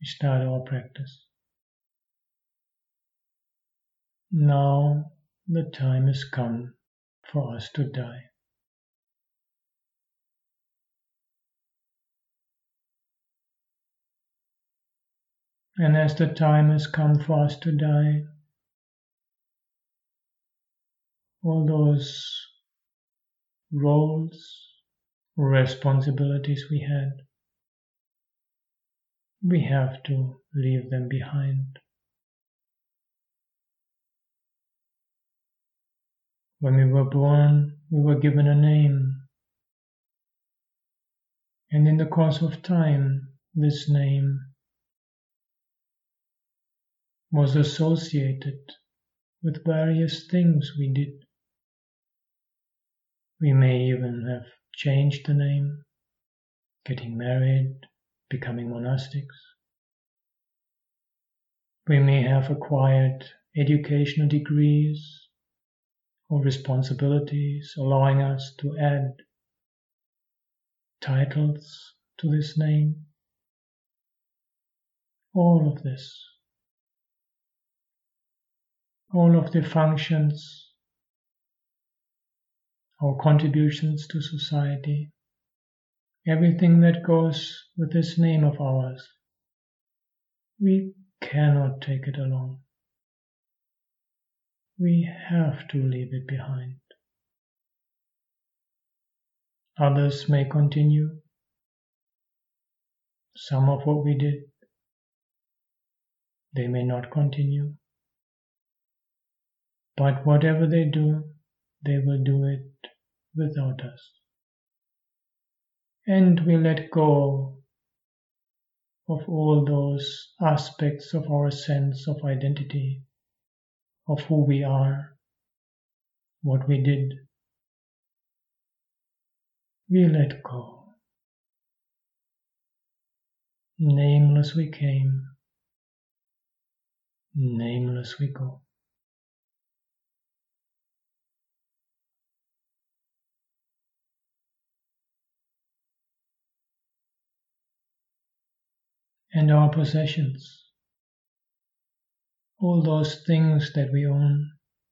we start our practice. Now the time has come for us to die. And as the time has come for us to die, all those roles, responsibilities we had, we have to leave them behind. When we were born, we were given a name, and in the course of time, this name was associated with various things we did. We may even have changed the name, getting married, becoming monastics. We may have acquired educational degrees or responsibilities, allowing us to add titles to this name. All of this, all of the functions, our contributions to society, everything that goes with this name of ours, we cannot take it along. We have to leave it behind. Others may continue some of what we did. They may not continue. But whatever they do, they will do it without us. And we let go of all those aspects of our sense of identity, of who we are, what we did. We let go. Nameless we came, nameless we go. And our possessions, all those things that we own.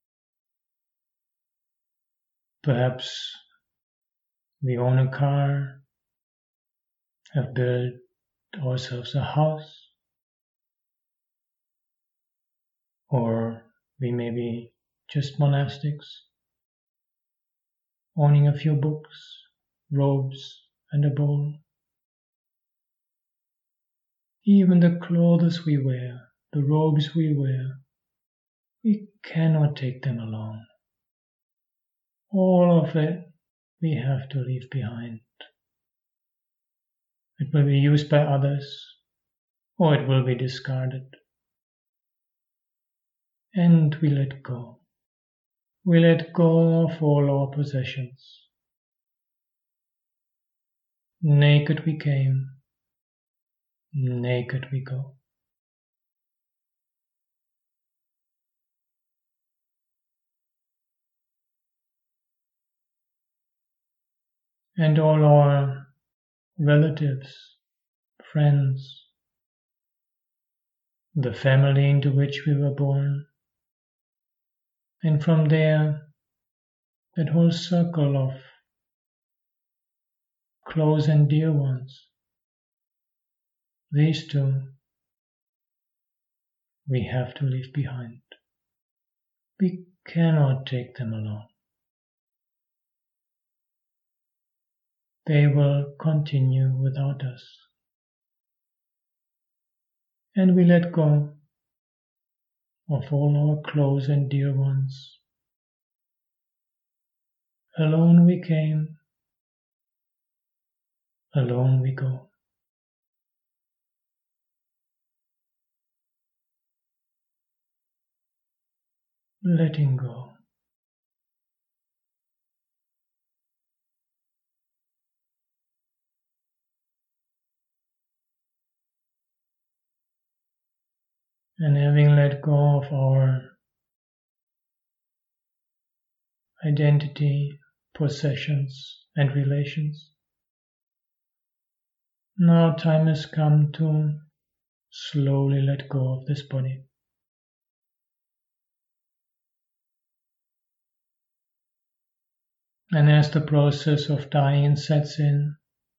Perhaps we own a car, have built ourselves a house, or we may be just monastics, owning a few books, robes, and a bowl. Even the clothes we wear, the robes we wear, we cannot take them along. All of it we have to leave behind. It will be used by others, or it will be discarded. And we let go. We let go of all our possessions. Naked we came, naked we go. And all our relatives, friends, the family into which we were born, and from there, that whole circle of close and dear ones, these two we have to leave behind. We cannot take them along. They will continue without us. And we let go of all our close and dear ones. Alone we came, alone we go. Letting go. And having let go of our identity, possessions, and relations, now time has come to slowly let go of this body. And as the process of dying sets in,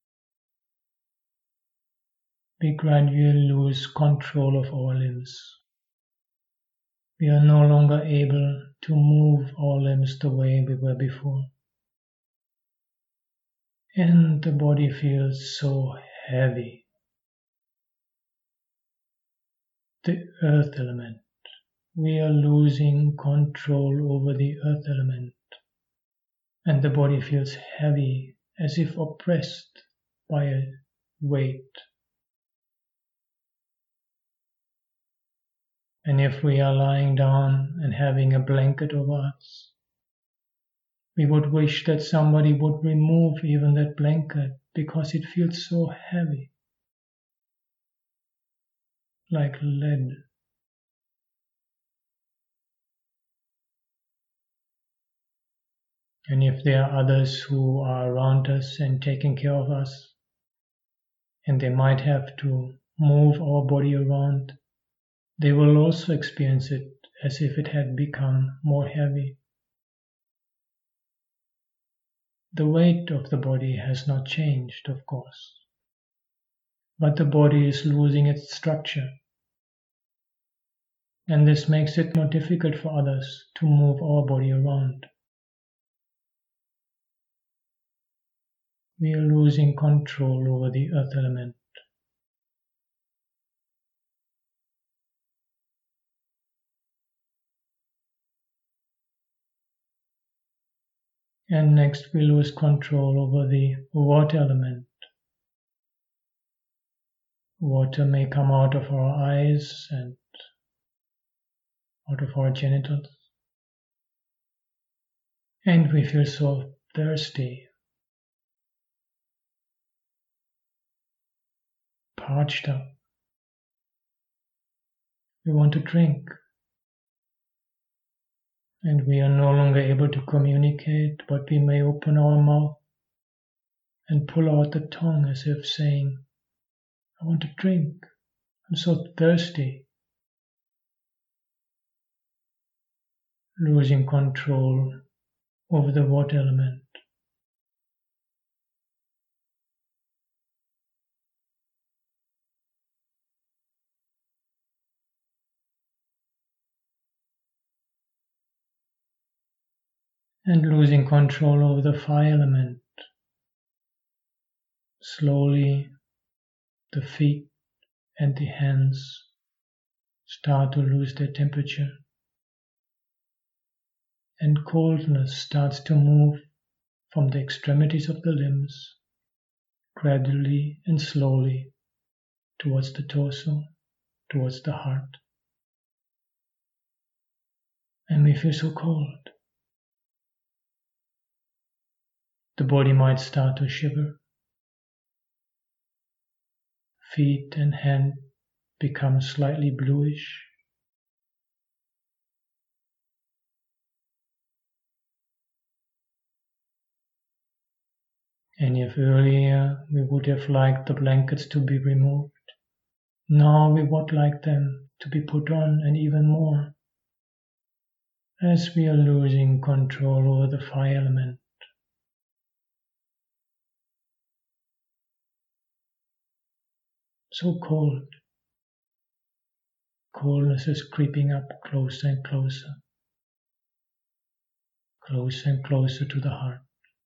we gradually lose control of our limbs. We are no longer able to move our limbs the way we were before. And the body feels so heavy. The earth element. We are losing control over the earth element. And the body feels heavy, as if oppressed by a weight. And if we are lying down and having a blanket over us, we would wish that somebody would remove even that blanket because it feels so heavy, like lead. And if there are others who are around us and taking care of us, and they might have to move our body around, they will also experience it as if it had become more heavy. The weight of the body has not changed, of course, but the body is losing its structure. And this makes it more difficult for others to move our body around. We are losing control over the earth element. And next we lose control over the water element. Water may come out of our eyes and out of our genitals. And we feel so thirsty, parched up. We want to drink. And we are no longer able to communicate, but we may open our mouth and pull out the tongue as if saying, I want to drink. I'm so thirsty. Losing control over the water element. And losing control over the fire element. Slowly, the feet and the hands start to lose their temperature. And coldness starts to move from the extremities of the limbs, gradually and slowly, towards the torso, towards the heart. And we feel so cold. The body might start to shiver. Feet and hand become slightly bluish. And if earlier we would have liked the blankets to be removed, now we would like them to be put on, and even more, as we are losing control over the fire element. So cold. Coldness is creeping up closer and closer to the heart.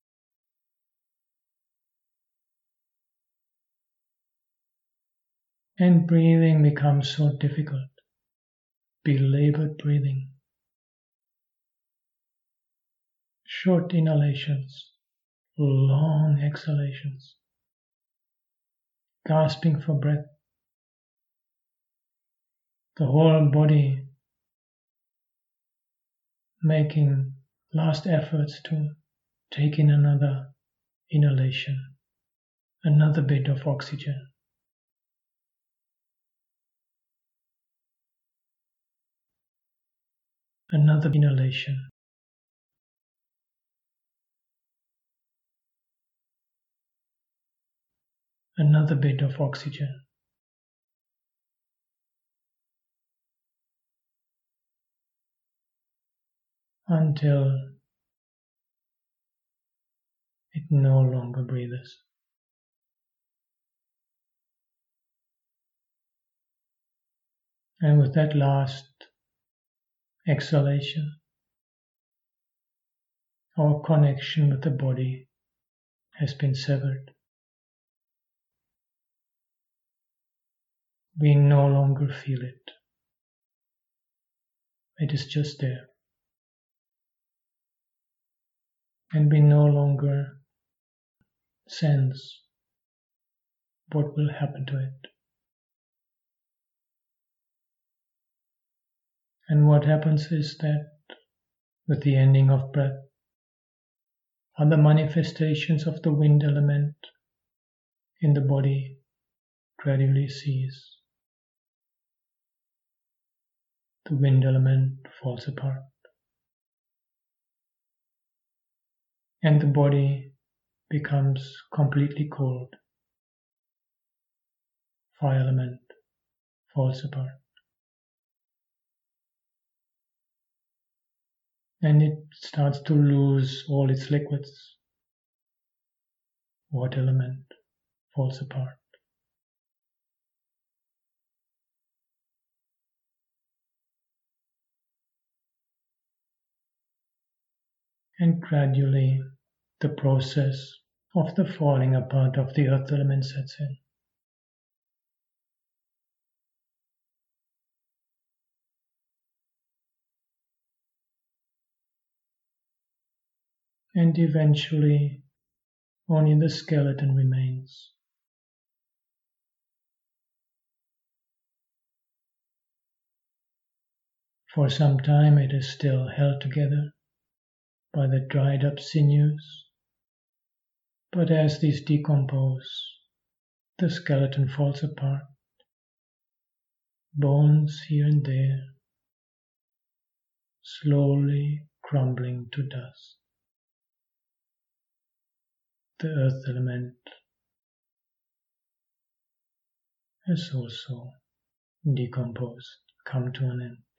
And breathing becomes so difficult. Belabored breathing. Short inhalations, long exhalations. Gasping for breath. The whole body making last efforts to take in another inhalation, another bit of oxygen. Another inhalation. Another bit of oxygen. until it no longer breathes. And with that last exhalation, our connection with the body has been severed. We no longer feel it. It is just there. And we no longer sense what will happen to it. And what happens is that with the ending of breath, other manifestations of the wind element in the body gradually cease. The wind element falls apart. And the body becomes completely cold. Fire element falls apart. And it starts to lose all its liquids. Water element falls apart. And gradually the process of the falling apart of the earth element sets in. And eventually only the skeleton remains. For some time it is still held together by the dried up sinews, but as these decompose, the skeleton falls apart, bones here and there, slowly crumbling to dust. The earth element has also decomposed, come to an end.